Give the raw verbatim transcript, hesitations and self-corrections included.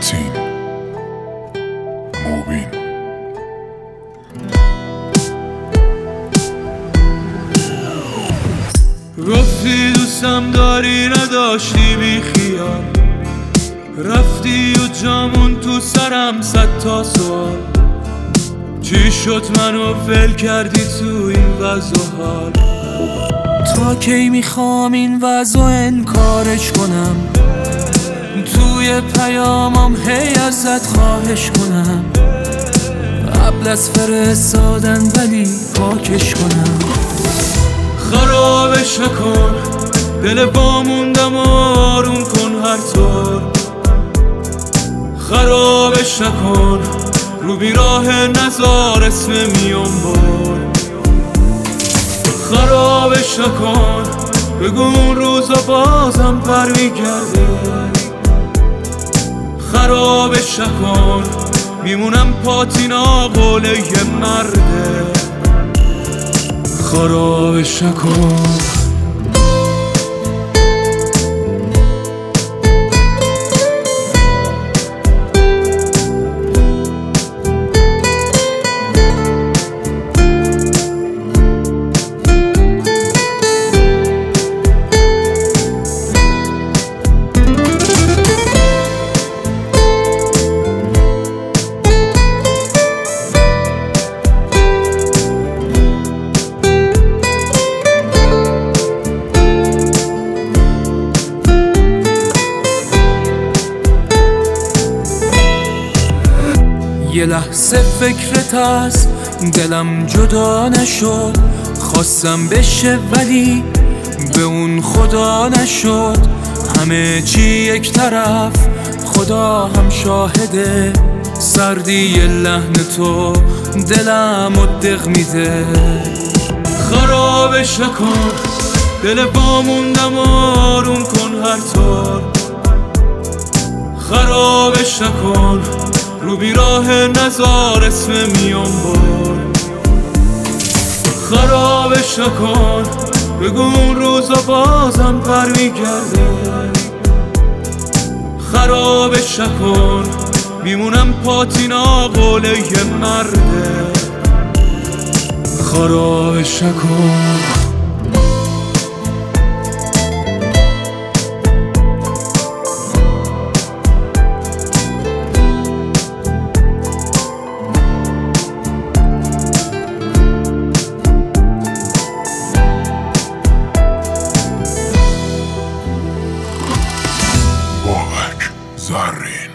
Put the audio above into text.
متین موبین. گفتی دوستم داری نداشتی بی خیال، رفتی و جامون تو سرم صد تا سوال. چی شد منو فیل کردی تو این وضع و حال؟ تا کی میخوام این وضع و انکارش کنم، توی پیامم هی ازت خواهش کنم، قبل از فرستادن ولی پاکش کنم. خرابش نکن دل با موندم آروم کن هر طور، خرابش نکن رو بیراه نزار اسم میون بار. خرابش نکن بگو اون روزا بازم پر میگرده، خرابش نکن میمونم پاتینا قول یه مرده. خرابش نکن. یه لحظه فکرت از دلم جدا نشد، خواستم بشه ولی به اون خدا نشد. همه چی یک طرف خدا هم شاهده، سردی لحن تو دلم و دق میده. خرابش نکن دل با موندم آروم کن هر طور، خرابش نکن رو بیراه نزار اسم میون بار. خرابش نکن بگو اون روزا بازم پر میگرده، خرابش نکن میمونم پاتینا قول یه مرده. خرابش نکن. زرین